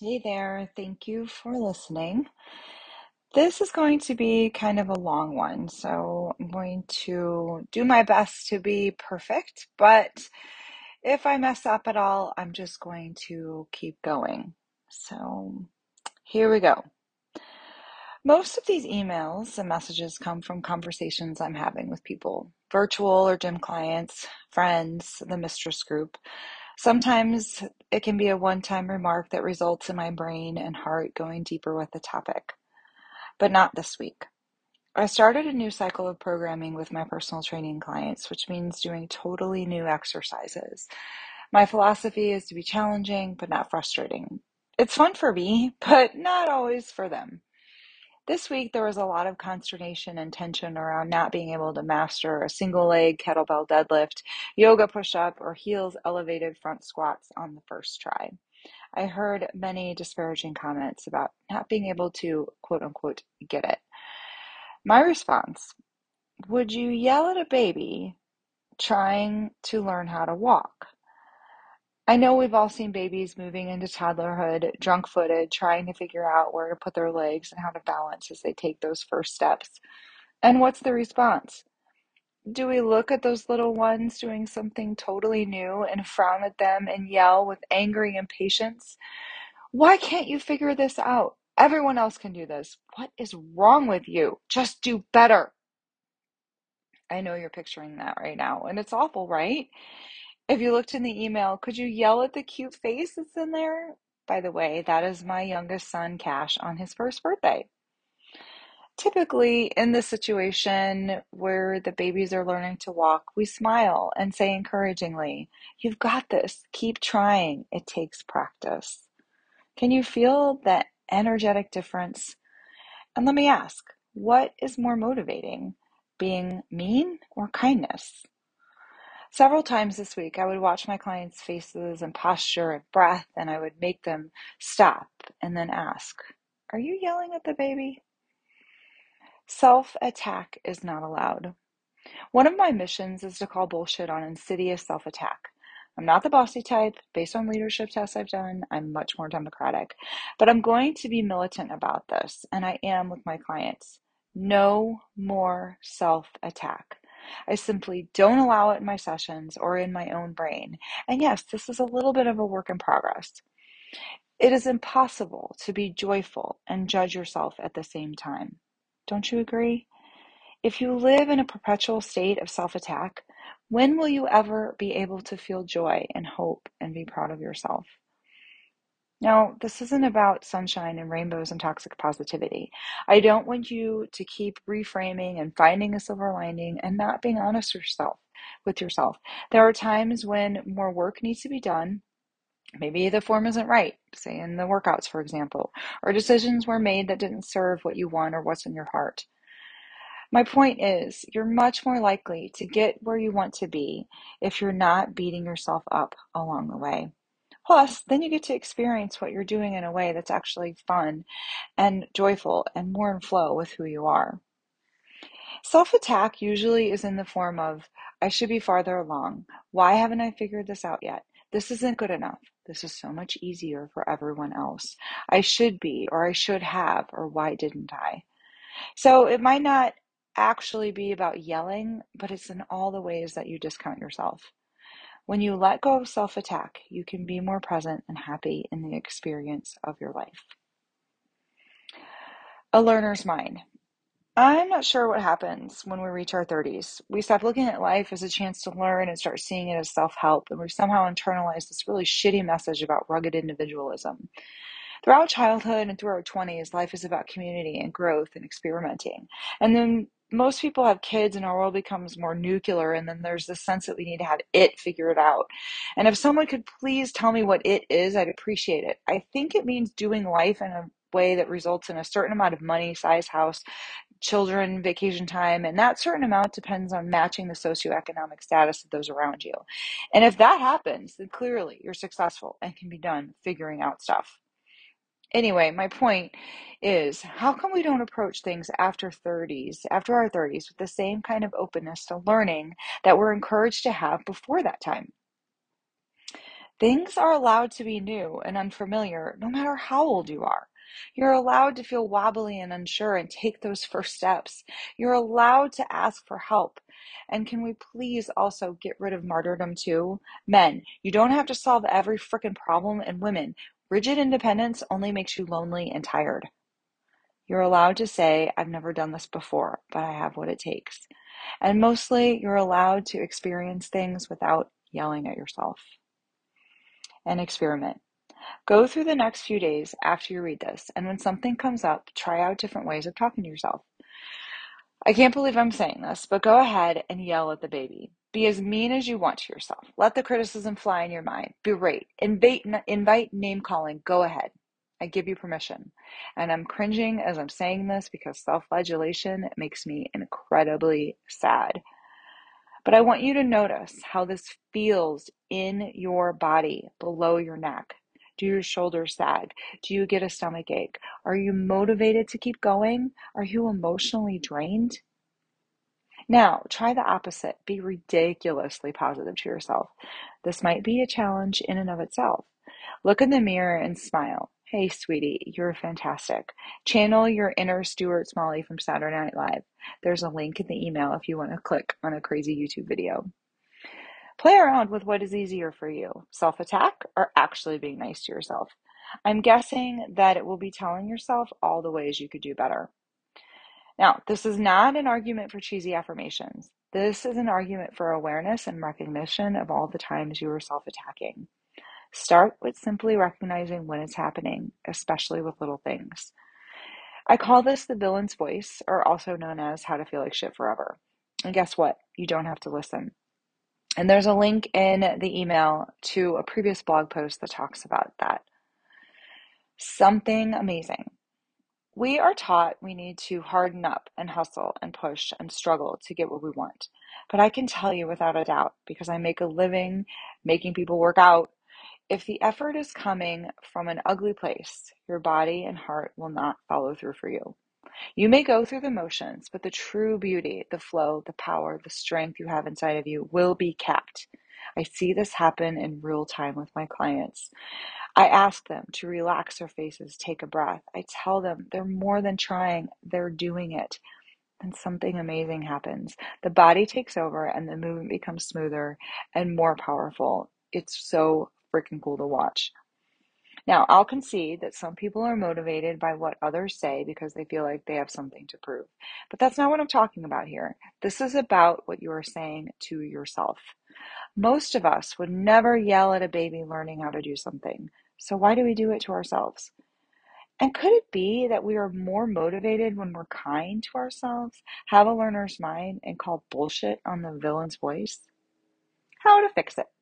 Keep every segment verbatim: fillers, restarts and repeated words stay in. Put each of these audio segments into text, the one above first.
Hey there, thank you for listening. This is going to be kind of a long one, so I'm going to do my best to be perfect, but if I mess up at all, I'm just going to keep going. So here we go. Most of these emails and messages come from conversations I'm having with people, virtual or gym clients, friends, the mistress group. Sometimes it can be a one-time remark that results in my brain and heart going deeper with the topic, but not this week. I started a new cycle of programming with my personal training clients, which means doing totally new exercises. My philosophy is to be challenging, but not frustrating. It's fun for me, but not always for them. This week, there was a lot of consternation and tension around not being able to master a single leg kettlebell deadlift, yoga push up, or heels elevated front squats on the first try. I heard many disparaging comments about not being able to, quote unquote, get it. My response: would you yell at a baby trying to learn how to walk? I know we've all seen babies moving into toddlerhood, drunk-footed, trying to figure out where to put their legs and how to balance as they take those first steps. And what's the response? Do we look at those little ones doing something totally new and frown at them and yell with angry impatience? Why can't you figure this out? Everyone else can do this. What is wrong with you? Just do better. I know you're picturing that right now, and it's awful, right? If you looked in the email, could you yell at the cute face that's in there? By the way, that is my youngest son, Cash, on his first birthday. Typically, in this situation where the babies are learning to walk, we smile and say encouragingly, "You've got this. Keep trying. It takes practice." Can you feel that energetic difference? And let me ask, what is more motivating, being mean or kindness? Several times this week, I would watch my clients' faces and posture and breath, and I would make them stop and then ask, "Are you yelling at the baby?" Self-attack is not allowed. One of my missions is to call bullshit on insidious self-attack. I'm not the bossy type. Based on leadership tests I've done, I'm much more democratic. But I'm going to be militant about this, and I am with my clients. No more self-attack. I simply don't allow it in my sessions or in my own brain. And yes, this is a little bit of a work in progress. It is impossible to be joyful and judge yourself at the same time. Don't you agree? If you live in a perpetual state of self-attack, when will you ever be able to feel joy and hope and be proud of yourself? Now, this isn't about sunshine and rainbows and toxic positivity. I don't want you to keep reframing and finding a silver lining and not being honest yourself with yourself. There are times when more work needs to be done. Maybe the form isn't right, say in the workouts, for example, or decisions were made that didn't serve what you want or what's in your heart. My point is, you're much more likely to get where you want to be if you're not beating yourself up along the way. Plus, then you get to experience what you're doing in a way that's actually fun and joyful and more in flow with who you are. Self-attack usually is in the form of, "I should be farther along. Why haven't I figured this out yet? This isn't good enough. This is so much easier for everyone else. I should be, or I should have, or why didn't I?" So it might not actually be about yelling, but it's in all the ways that you discount yourself. When you let go of self-attack, you can be more present and happy in the experience of your life. A learner's mind. I'm not sure what happens when we reach our thirties. We stop looking at life as a chance to learn and start seeing it as self-help, and we somehow internalize this really shitty message about rugged individualism. Throughout childhood and through our twenties, life is about community and growth and experimenting. And then most people have kids and our world becomes more nuclear, and then there's this sense that we need to have it figured out. And if someone could please tell me what it is, I'd appreciate it. I think it means doing life in a way that results in a certain amount of money, size house, children, vacation time, and that certain amount depends on matching the socioeconomic status of those around you. And if that happens, then clearly you're successful and can be done figuring out stuff. Anyway, my point is, how come we don't approach things after thirties, after our thirties, with the same kind of openness to learning that we're encouraged to have before that time? Things are allowed to be new and unfamiliar, no matter how old you are. You're allowed to feel wobbly and unsure and take those first steps. You're allowed to ask for help. And can we please also get rid of martyrdom too? Men, you don't have to solve every frickin' problem, and women, rigid independence only makes you lonely and tired. You're allowed to say, I've never done this before, but I have what it takes. And mostly, you're allowed to experience things without yelling at yourself. And experiment. Go through the next few days after you read this, and when something comes up, try out different ways of talking to yourself. I can't believe I'm saying this, but go ahead and yell at the baby. Be as mean as you want to yourself. Let the criticism fly in your mind. Berate. Invite, invite name calling. Go ahead. I give you permission. And I'm cringing as I'm saying this because self-flagellation makes me incredibly sad. But I want you to notice how this feels in your body, below your neck. Do your shoulders sag? Do you get a stomach ache? Are you motivated to keep going? Are you emotionally drained? Now, try the opposite. Be ridiculously positive to yourself. This might be a challenge in and of itself. Look in the mirror and smile. Hey, sweetie, you're fantastic. Channel your inner Stuart Smalley from Saturday Night Live. There's a link in the email if you want to click on a crazy YouTube video. Play around with what is easier for you, self-attack or actually being nice to yourself. I'm guessing that it will be telling yourself all the ways you could do better. Now, this is not an argument for cheesy affirmations. This is an argument for awareness and recognition of all the times you are self-attacking. Start with simply recognizing when it's happening, especially with little things. I call this the villain's voice, or also known as how to feel like shit forever. And guess what? You don't have to listen. And there's a link in the email to a previous blog post that talks about that. Something amazing. We are taught we need to harden up and hustle and push and struggle to get what we want. But I can tell you without a doubt, because I make a living making people work out, if the effort is coming from an ugly place, your body and heart will not follow through for you. You may go through the motions, but the true beauty, the flow, the power, the strength you have inside of you will be kept. I see this happen in real time with my clients. I ask them to relax their faces, take a breath. I tell them they're more than trying, they're doing it. And something amazing happens. The body takes over and the movement becomes smoother and more powerful. It's so freaking cool to watch. Now, I'll concede that some people are motivated by what others say because they feel like they have something to prove. But that's not what I'm talking about here. This is about what you are saying to yourself. Most of us would never yell at a baby learning how to do something. So why do we do it to ourselves? And could it be that we are more motivated when we're kind to ourselves, have a learner's mind, and call bullshit on the villain's voice? How to fix it?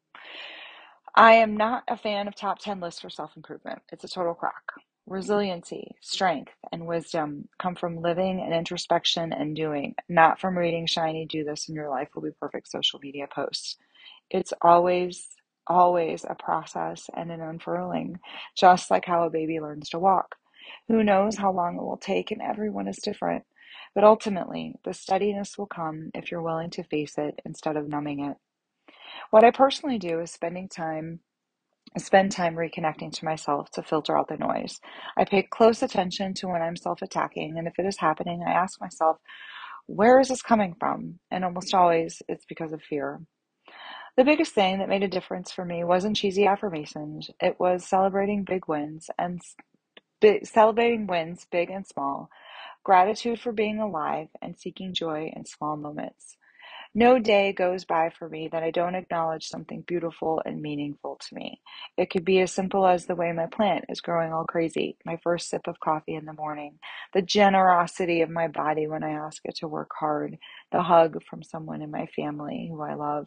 I am not a fan of top ten lists for self-improvement. It's a total crock. Resiliency, strength, and wisdom come from living and introspection and doing, not from reading shiny "do this and your life will be perfect" social media posts. It's always, always a process and an unfurling, just like how a baby learns to walk. Who knows how long it will take, and everyone is different. But ultimately, the steadiness will come if you're willing to face it instead of numbing it. What I personally do is spending time spend time reconnecting to myself to filter out the noise. I pay close attention to when I'm self-attacking, and if it is happening, I ask myself, where is this coming from? And almost always, it's because of fear. The biggest thing that made a difference for me wasn't cheesy affirmations. It was celebrating big wins and bi- celebrating wins, big and small, gratitude for being alive, and seeking joy in small moments. No day goes by for me that I don't acknowledge something beautiful and meaningful to me. It could be as simple as the way my plant is growing all crazy, my first sip of coffee in the morning, the generosity of my body when I ask it to work hard, the hug from someone in my family who I love.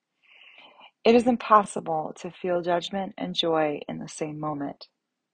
It is impossible to feel judgment and joy in the same moment.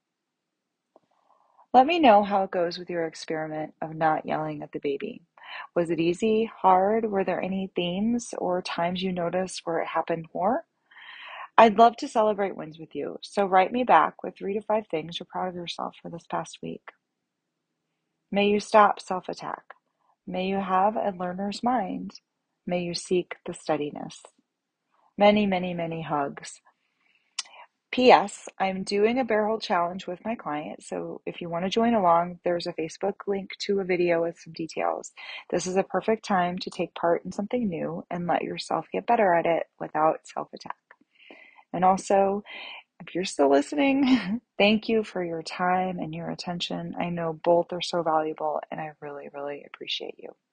Let me know how it goes with your experiment of not yelling at the baby. Was it easy, hard? Were there any themes or times you noticed where it happened more? I'd love to celebrate wins with you, so write me back with three to five things you're proud of yourself for this past week. May you stop self-attack. May you have a learner's mind. May you seek the steadiness. Many, many, many hugs. P S. I'm doing a bear hold challenge with my client, so if you want to join along, there's a Facebook link to a video with some details. This is a perfect time to take part in something new and let yourself get better at it without self-attack. And also, if you're still listening, thank you for your time and your attention. I know both are so valuable, and I really, really appreciate you.